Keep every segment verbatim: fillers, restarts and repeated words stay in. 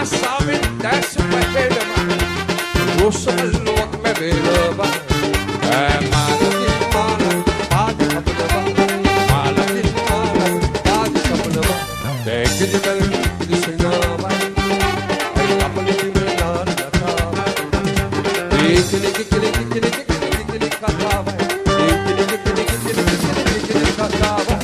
ආසාවෙන් දැස් වැහෙනවා රොසල්ලොක් මැවෙනවා මාලකින් මාල පාදි කපනවා මාලකින් මාල පාදි කපනවා දෙකිලි බල කිසිනාවා අයි කපලි මෙනාන කතාවා දෙකිලි කිලි කිලි කිලි කතාවා දෙකිලි කිලි කිලි කිලි කතාවා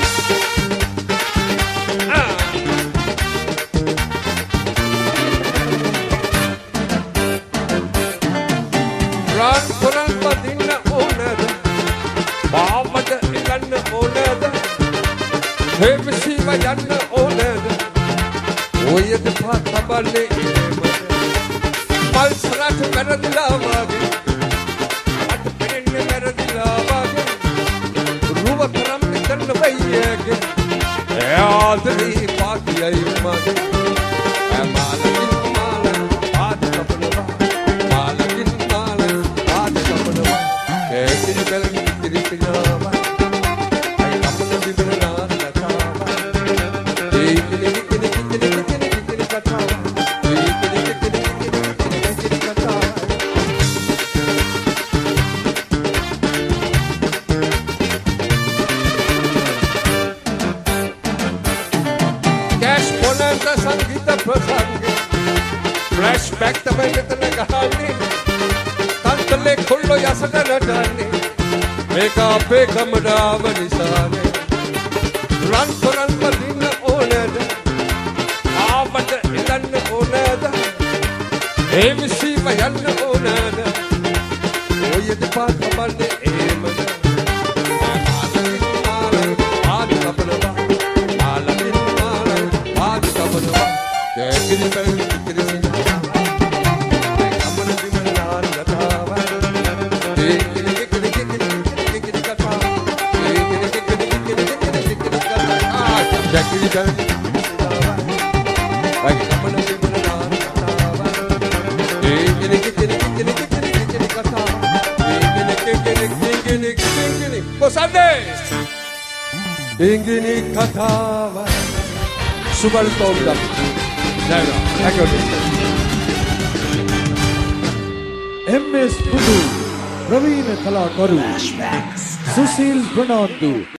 රන් පුරන් පදින්න ඕනද බාමට ඉලන්න ඕනද හේපසිව යන්න ඕනද ඔය දෙපා තබන්නේ ඉමද මල් සරට වැරදිලා වගේ අට පෙරෙන්න වැරදිලා වගේ රුව කරම් මෙතන වෙයියගේ ආදරේ පාතියයි මගේ මාලකින් මාල ආද කපනවා මාලකින් මාල ආද කපනවා කේකිලි බල කිරි කිනාවා අයි කපන බිබලනා ලතාවා ඒකිලි කිලි කිලි කිලි කිලි කතාවා ඒකිලි කිලි කිලි කිලි කතාවා පොළන්ත සංගීත ප්‍රසංග ෆ්ලෑෂ්බැක් තමයි මෙතන ගහන්නේ තන්තලේ කොල්ලෝ යසට නටන්නේ මේක අපේ ගමඩාව නිසානේ රන් කරන් පදින්න ඕනද ආවට ඉඳන්න ඕනද ඒ විශ්ව යන්න ඕනද ඔය දෙපා කපන්නේ එහෙමද Kekili bel kekili sinawa Kamana bimanan latawa Kekili kekili kekili kekili katawa Kekili kekili kekili kekili katawa Kekili bel kekili sinawa Kamana bimanan latawa Kekili kekili kekili kekili katawa Kekili kekili kekili kekili Posandes Kekili katawa Subal Tolda Never. Thank you. M S Pudu, Ravina Kalakaru, Susil Pranandu.